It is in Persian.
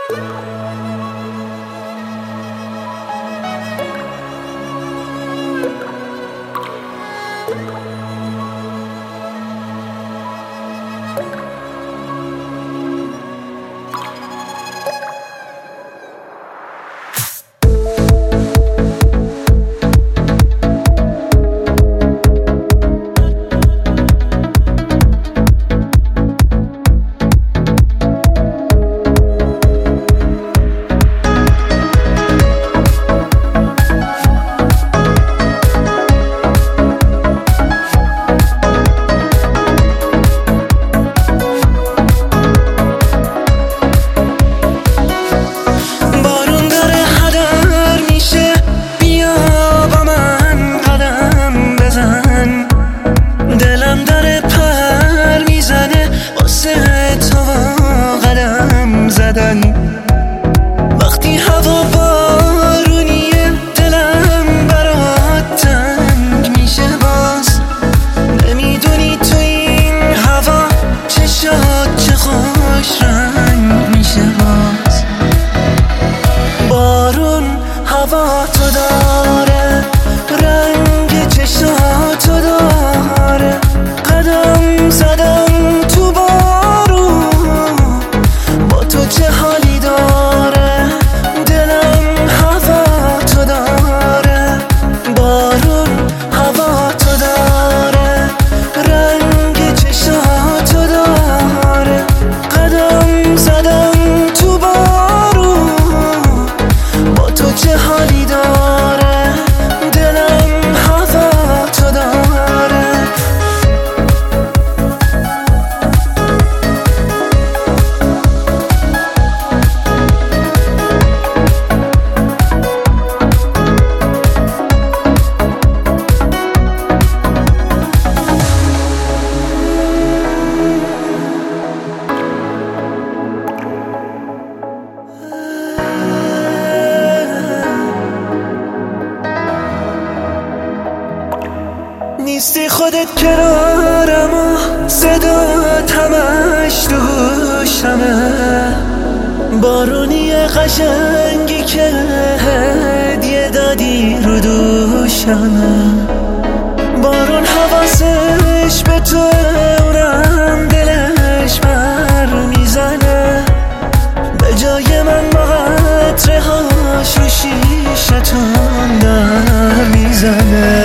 وقتی هوا بارونیه دلم برات تنگ میشه باز. نمیدونی تو این هوا چشات چه خوش رنگ میشه باز. بارون هوا تو داره، رنگ چشاتو داره. قدم زدم تو بارون، با تو چه حالی داره. دلم هوا تو داره، بارون هوا تو داره. رنگ چشاتو داره. قدم زدم تو بارون، با تو چه حالی داره. دلم هوا تو داره. نیستی خودت کنارم و صدات همش تو گوشمه. بارونی قشنگی که هدیه دادی رو دوشمه. بارون حواسش به تو، اونم دلش بر میزنه. به جای من با قطره هاش رو شیشتون در میزنه.